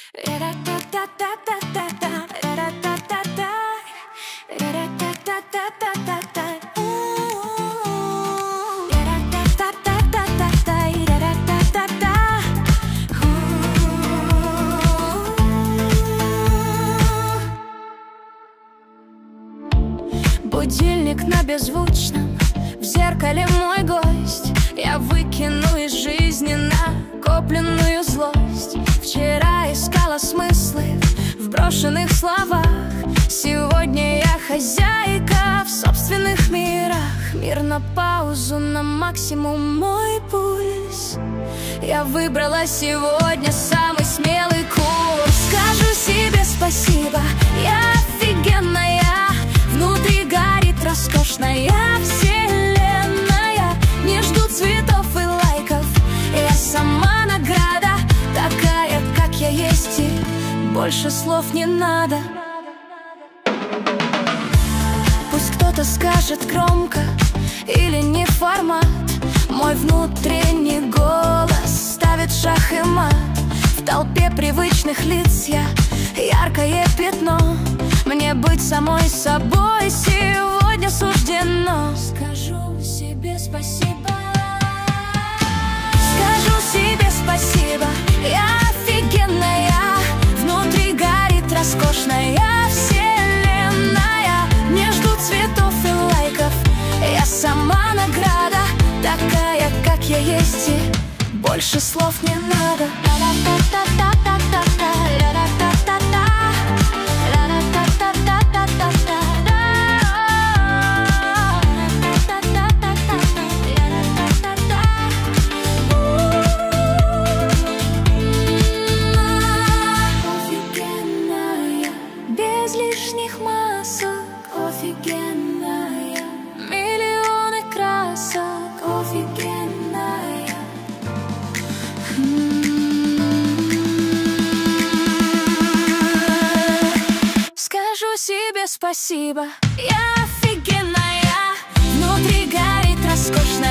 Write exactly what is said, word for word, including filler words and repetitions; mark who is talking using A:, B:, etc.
A: Будильник на беззвучном, в зеркале мой гость. Я выкину из жизни накопленную злость. Вчера искала смыслы в брошенных словах. Сегодня я хозяйка в собственных мирах. Мир на паузу, на максимум мой пульс. Я выбрала сегодня самый смелый курс. Скажу себе спасибо, я офигенная. Внутри горит роскошная вселенная. Не жду цветов и лайков, я сама награда. Такая, как я есть, и больше слов не надо. Пусть кто-то скажет громко или не формат. Мой внутренний голос ставит шах и мат. В толпе привычных лиц я яркое пятно. Мне быть самой собой сегодня суждено. Скажу себе спасибо. Скажу себе спасибо, я офигенная. Внутри горит роскошная вселенная. Не жду цветов и лайков, я сама награда. Такая, как я есть, и больше слов не надо. Без лишних масок, офигенная. Миллионы красок, офигенная. Скажу себе спасибо, я офигенная. Внутри горит роскошная